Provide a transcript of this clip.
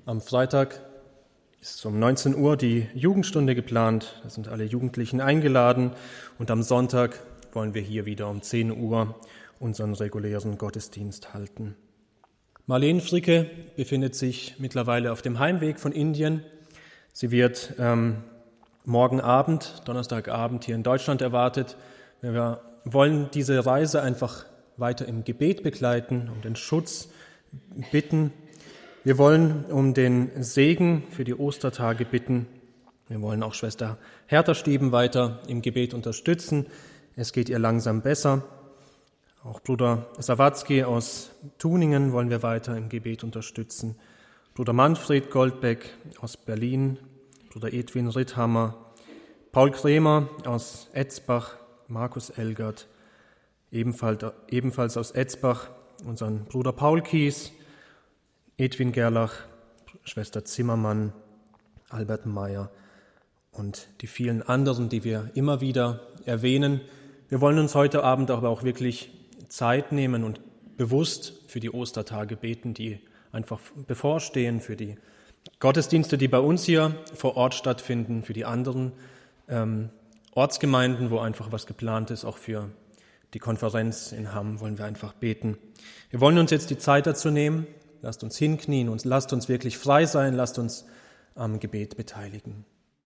Am Freitag ist um 19 Uhr die Jugendstunde geplant. Da sind alle Jugendlichen eingeladen. Und am Sonntag wollen wir hier wieder um 10 Uhr unseren regulären Gottesdienst halten. Marlene Fricke befindet sich mittlerweile auf dem Heimweg von Indien. Sie wird morgen Abend, Donnerstagabend, hier in Deutschland erwartet. Wir wollen diese Reise einfach weiter im Gebet begleiten, um den Schutz bitten. Wir wollen um den Segen für die Ostertage bitten. Wir wollen auch Schwester Hertha Stieben weiter im Gebet unterstützen. Es geht ihr langsam besser. Auch Bruder Sawatzki aus Tuningen wollen wir weiter im Gebet unterstützen. Bruder Manfred Goldbeck aus Berlin, Bruder Edwin Ritthammer, Paul Kremer aus Etzbach, Markus Elgert, ebenfalls aus Etzbach, unseren Bruder Paul Kies, Edwin Gerlach, Schwester Zimmermann, Albert Meyer und die vielen anderen, die wir immer wieder erwähnen. Wir wollen uns heute Abend aber auch wirklich Zeit nehmen und bewusst für die Ostertage beten, die einfach bevorstehen, für die Gottesdienste, die bei uns hier vor Ort stattfinden, für die anderen Ortsgemeinden, wo einfach was geplant ist, auch für die Konferenz in Hamm wollen wir einfach beten. Wir wollen uns jetzt die Zeit dazu nehmen. Lasst uns hinknien und lasst uns wirklich frei sein, lasst uns am Gebet beteiligen.